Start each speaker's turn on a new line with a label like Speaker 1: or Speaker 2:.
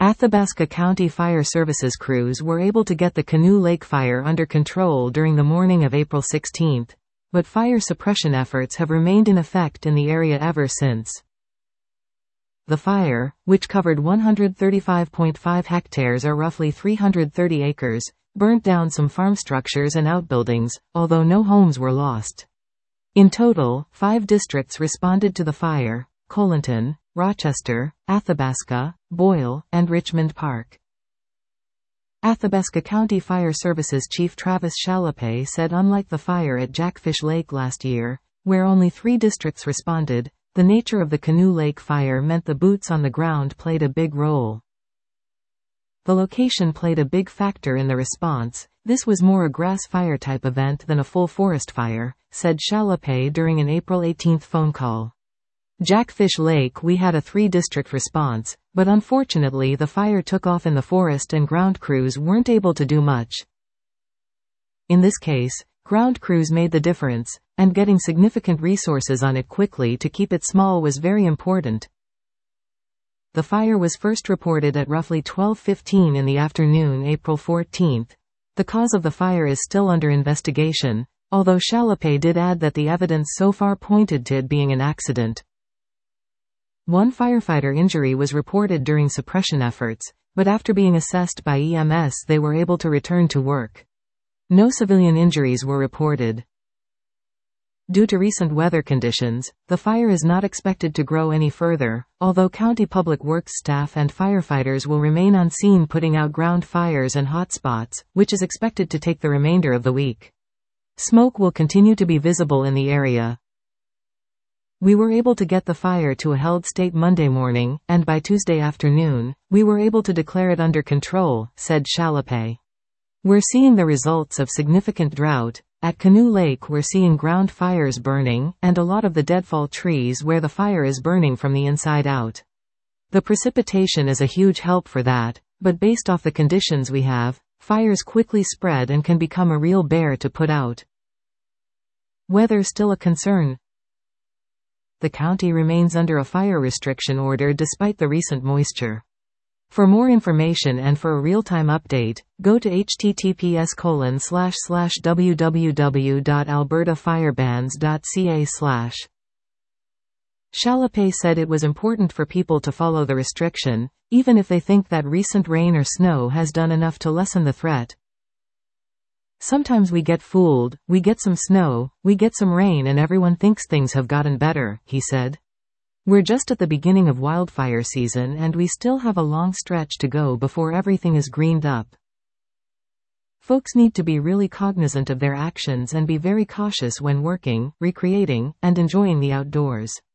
Speaker 1: Athabasca County Fire Services crews were able to get the Canoe Lake fire under control during the morning of April 16, but fire suppression efforts have remained in effect in the area ever since. The fire, which covered 135.5 hectares or roughly 330 acres, burnt down some farm structures and outbuildings, although no homes were lost. In total, 5 districts responded to the fire: Colinton, Rochester, Athabasca, Boyle, and Richmond Park. Athabasca County Fire Services Chief Travis Chalopé said unlike the fire at Jackfish Lake last year, where only 3 districts responded, the nature of the Canoe Lake fire meant the boots on the ground played a big role. The location played a big factor in the response. This was more a grass fire type event than a full forest fire, said Chalopé during an April 18 phone call. Jackfish Lake we had a 3-district response, but unfortunately the fire took off in the forest and ground crews weren't able to do much. In this case, ground crews made the difference, and getting significant resources on it quickly to keep it small was very important. The fire was first reported at roughly 12:15 in the afternoon, April 14. The cause of the fire is still under investigation, although Chalopé did add that the evidence so far pointed to it being an accident. One firefighter injury was reported during suppression efforts, but after being assessed by EMS they were able to return to work. No civilian injuries were reported. Due to recent weather conditions, the fire is not expected to grow any further, although County Public Works staff and firefighters will remain on scene putting out ground fires and hotspots, which is expected to take the remainder of the week. Smoke will continue to be visible in the area. We were able to get the fire to a held state Monday morning, and by Tuesday afternoon, we were able to declare it under control, said Chalopé. We're seeing the results of significant drought. At Canoe Lake we're seeing ground fires burning, and a lot of the deadfall trees where the fire is burning from the inside out. The precipitation is a huge help for that, but based off the conditions we have, fires quickly spread and can become a real bear to put out. Weather still a concern. The county remains under a fire restriction order despite the recent moisture. For more information and for a real-time update, go to https://www.albertafirebans.ca/. Chalopé said it was important for people to follow the restriction, even if they think that recent rain or snow has done enough to lessen the threat. Sometimes we get fooled, we get some snow, we get some rain and everyone thinks things have gotten better, he said. We're just at the beginning of wildfire season and we still have a long stretch to go before everything is greened up. Folks need to be really cognizant of their actions and be very cautious when working, recreating, and enjoying the outdoors.